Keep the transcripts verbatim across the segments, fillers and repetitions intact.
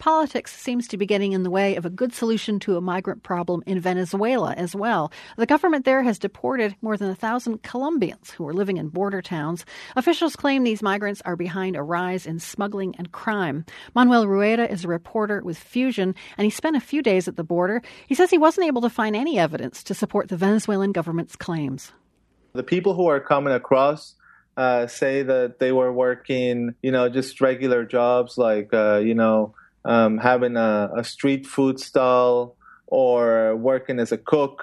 politics seems to be getting in the way of a good solution to a migrant problem in Venezuela as well. The government there has deported more than a thousand Colombians who are living in border towns. Officials claim these migrants are behind a rise in smuggling and crime. Manuel Rueda is a reporter with Fusion, and he spent a few days at the border. He says he wasn't able to find any evidence to support the Venezuelan government's claims. The people who are coming across uh, say that they were working, you know, just regular jobs like, uh, you know, um, having a, a street food stall or working as a cook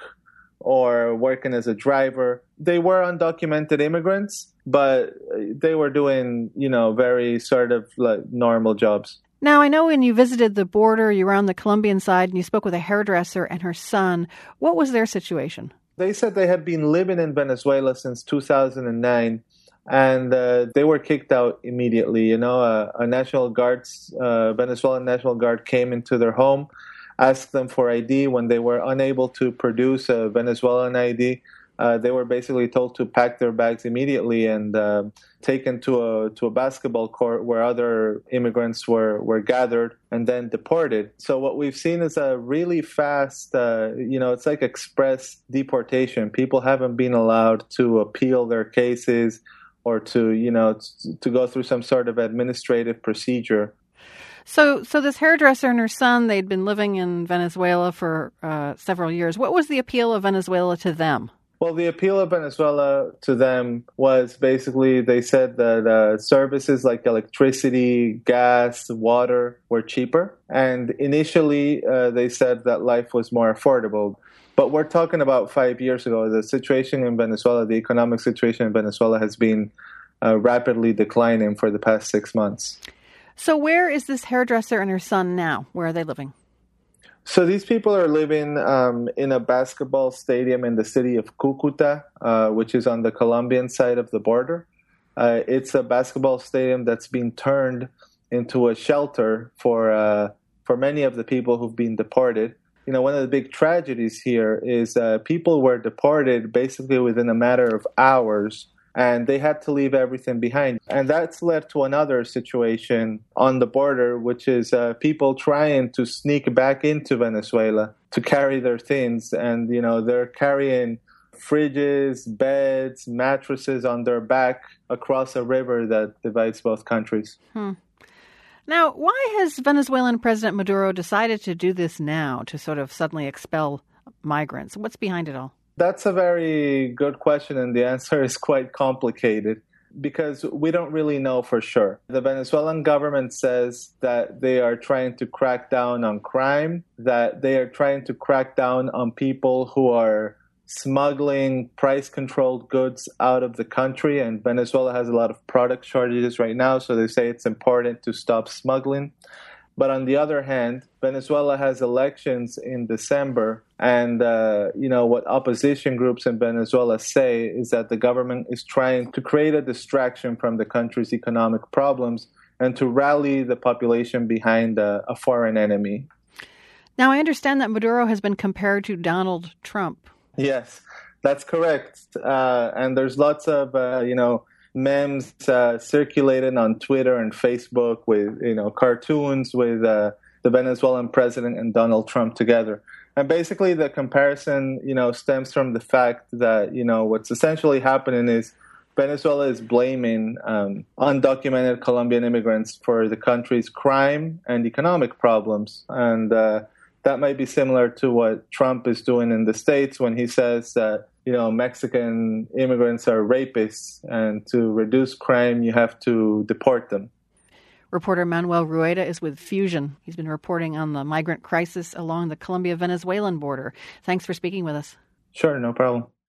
or working as a driver. They were undocumented immigrants, but they were doing, you know, very sort of like normal jobs. Now, I know when you visited the border, you were on the Colombian side and you spoke with a hairdresser and her son. What was their situation? They said they had been living in Venezuela since two thousand nine, and uh, they were kicked out immediately. You know, uh, a National Guard's, uh, Venezuelan National Guard came into their home, asked them for I D. When they were unable to produce a Venezuelan I D, uh, they were basically told to pack their bags immediately and uh, taken to a to a basketball court where other immigrants were, were gathered and then deported. So what we've seen is a really fast, uh, you know, it's like express deportation. People haven't been allowed to appeal their cases or to, you know, to go through some sort of administrative procedure. So so this hairdresser and her son, they'd been living in Venezuela for uh, several years. What was the appeal of Venezuela to them? Well, the appeal of Venezuela to them was basically they said that uh, services like electricity, gas, water were cheaper. And initially, uh, they said that life was more affordable. But we're talking about five years ago. The situation in Venezuela, the economic situation in Venezuela has been uh, rapidly declining for the past six months. So where is this hairdresser and her son now? Where are they living? So these people are living um, in a basketball stadium in the city of Cucuta, uh, which is on the Colombian side of the border. Uh, it's a basketball stadium that's been turned into a shelter for uh, for many of the people who've been deported. You know, one of the big tragedies here is uh, people were deported basically within a matter of hours, and they had to leave everything behind. And that's led to another situation on the border, which is uh, people trying to sneak back into Venezuela to carry their things. And, you know, they're carrying fridges, beds, mattresses on their back across a river that divides both countries. Hmm. Now, why has Venezuelan President Maduro decided to do this now, to sort of suddenly expel migrants? What's behind it all? That's a very good question, and the answer is quite complicated because we don't really know for sure. The Venezuelan government says that they are trying to crack down on crime, that they are trying to crack down on people who are smuggling price-controlled goods out of the country, and Venezuela has a lot of product shortages right now, so they say it's important to stop smuggling. But on the other hand, Venezuela has elections in December, and uh, you know what opposition groups in Venezuela say is that the government is trying to create a distraction from the country's economic problems and to rally the population behind a, a foreign enemy. Now, I understand that Maduro has been compared to Donald Trump. Yes, that's correct. Uh, and there's lots of, uh, you know, memes uh, circulated on Twitter and Facebook with, you know, cartoons with uh, the Venezuelan president and Donald Trump together. And basically the comparison, you know, stems from the fact that, you know, what's essentially happening is Venezuela is blaming um, undocumented Colombian immigrants for the country's crime and economic problems. And uh, that might be similar to what Trump is doing in the States when he says that, you know, Mexican immigrants are rapists, and to reduce crime, you have to deport them. Reporter Manuel Rueda is with Fusion. He's been reporting on the migrant crisis along the Colombia-Venezuelan border. Thanks for speaking with us. Sure, no problem.